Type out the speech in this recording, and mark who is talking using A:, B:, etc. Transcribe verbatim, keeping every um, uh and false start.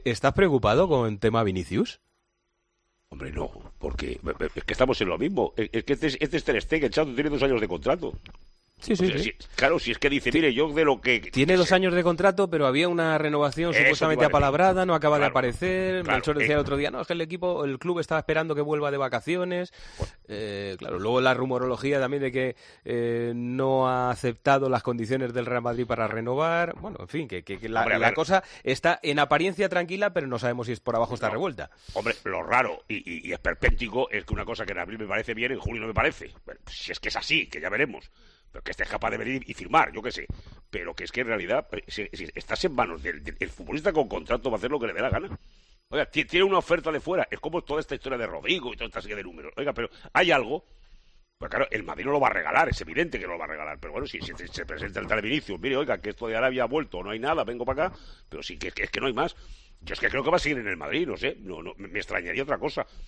A: ¿Estás preocupado con el tema Vinicius?
B: Hombre, no, porque es que estamos en lo mismo. Es que este es, este es Ter Stegen, echado, tiene dos años de contrato.
A: Sí, sí,
B: o sea,
A: sí.
B: Si, claro, si es que dice, mire, yo de lo que...
A: Tiene dos años de contrato, pero había una renovación
B: Eso
A: supuestamente
B: te iba a decir.
A: apalabrada, no acaba
B: Claro,
A: de aparecer.
B: claro,
A: Melchor decía
B: eh,
A: el otro día, no, es que el equipo, el club estaba esperando que vuelva de vacaciones. Eh, claro, luego la rumorología también de que eh, no ha aceptado las condiciones del Real Madrid para renovar. Bueno, en fin, que, que, que la,
B: Hombre, a
A: la
B: ver.
A: cosa está en apariencia tranquila, pero no sabemos si es por abajo está
B: No.
A: revuelta.
B: Hombre, lo raro y, y, y esperpéntico es que una cosa que en abril me parece bien, en julio no me parece. Bueno, pues si es que es así, que ya veremos. Pero que estés capaz de venir y firmar, yo qué sé. Pero que es que en realidad, si, si estás en manos del, del el futbolista con contrato, va a hacer lo que le dé la gana. Oiga, tiene una oferta de fuera. Es como toda esta historia de Rodrigo y toda esta serie de números. Oiga, pero hay algo. Pues claro, el Madrid no lo va a regalar, es evidente que no lo va a regalar. Pero bueno, si, si se presenta el tal Vinicius, mire, oiga, que esto de Arabia ha vuelto, no hay nada, vengo para acá. Pero sí, que, que es que no hay más. Yo es que creo que va a seguir en el Madrid, no sé. No, no, me extrañaría otra cosa.